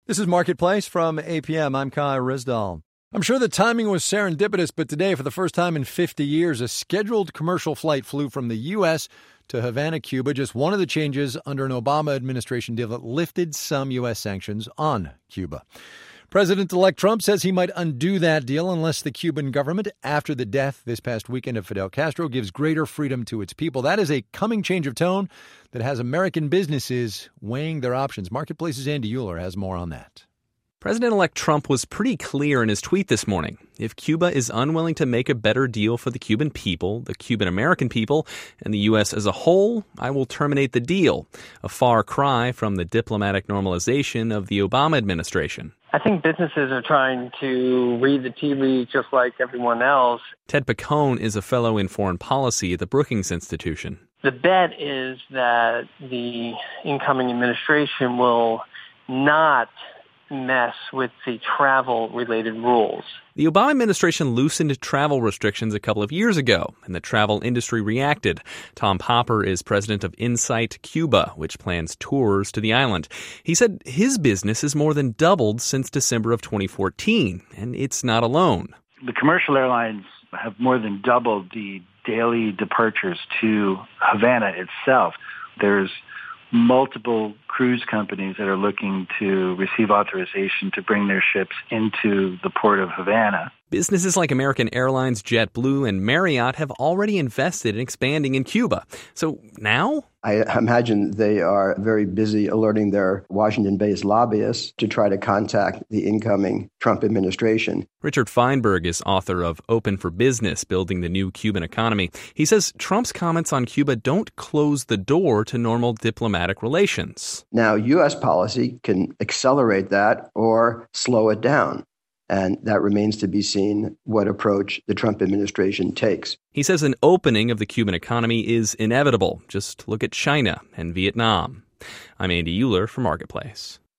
This is Marketplace from APM. I'm Kai Rizdal. I'm sure the timing was serendipitous, but today, for the first time in 50 years, a scheduled commercial flight flew from the U.S. to Havana, Cuba, just one of the changes under an Obama administration deal that lifted some U.S. sanctions on Cuba. President-elect Trump says he might undo that deal unless the Cuban government, after the death this past weekend of Fidel Castro, gives greater freedom to its people. That is a coming change of tone that has American businesses weighing their options. Marketplace's Andy Euler has more on that. President-elect Trump was pretty clear in his tweet this morning. If Cuba is unwilling to make a better deal for the Cuban people, the Cuban-American people, and the U.S. as a whole, I will terminate the deal. A far cry from the diplomatic normalization of the Obama administration. I think businesses are trying to read the tea leaves just like everyone else. Ted Picone is a fellow in foreign policy at the Brookings Institution. The bet is that the incoming administration will not mess with the travel-related rules. The Obama administration loosened travel restrictions a couple of years ago, and the travel industry reacted. Tom Popper is president of Insight Cuba, which plans tours to the island. He said his business has more than doubled since December of 2014, and it's not alone. The commercial airlines have more than doubled the daily departures to Havana itself. There's multiple cruise companies that are looking to receive authorization to bring their ships into the port of Havana. Businesses like American Airlines, JetBlue, and Marriott have already invested in expanding in Cuba. So now? I imagine they are very busy alerting their Washington-based lobbyists to try to contact the incoming Trump administration. Richard Feinberg is author of Open for Business, Building the New Cuban Economy. He says Trump's comments on Cuba don't close the door to normal diplomatic relations. Now, U.S. policy can accelerate that or slow it down. And that remains to be seen what approach the Trump administration takes. He says an opening of the Cuban economy is inevitable. Just look at China and Vietnam. I'm Andy Euler for Marketplace.